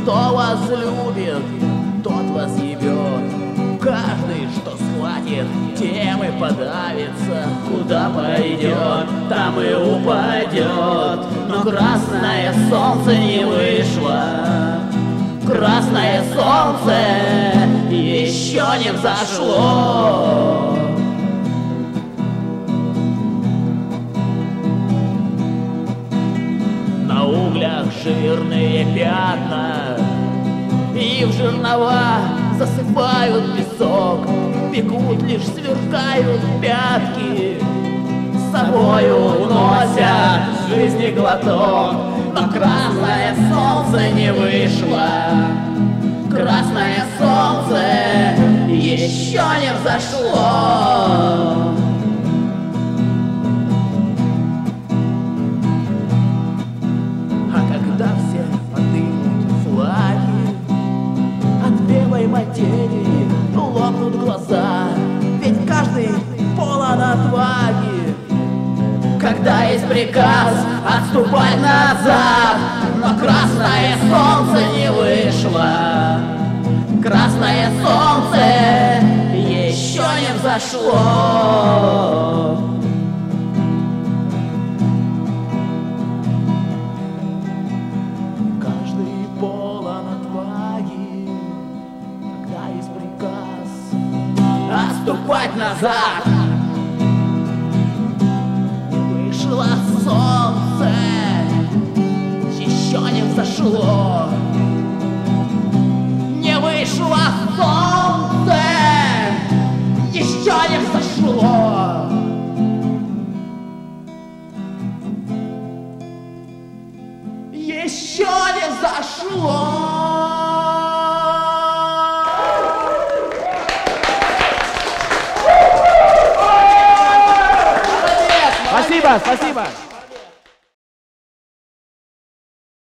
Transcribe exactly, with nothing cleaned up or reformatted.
Кто вас любит, тот вас ебет. Каждый, что схватит, тем и подавится. Куда пойдет, там и упадет. Но красное солнце не вышло. Красное солнце еще не взошло. На углях жирные пятна, и в жернова засыпают песок. Бегут, лишь сверкают пятки, с собою уносят жизни глоток. Но красное солнце не вышло. Красное солнце еще не взошло. А когда все подымут флаги, от белой материи лопнут глаза, ведь каждый полон отваги. Когда есть приказ отступать назад, но красное солнце не вышло. Красное солнце еще не взошло. Каждый полон отваги, когда есть приказ отступать назад. Солнце еще не взошло. Не вышло солнце, еще не взошло. Еще не взошло. Спасибо, спасибо.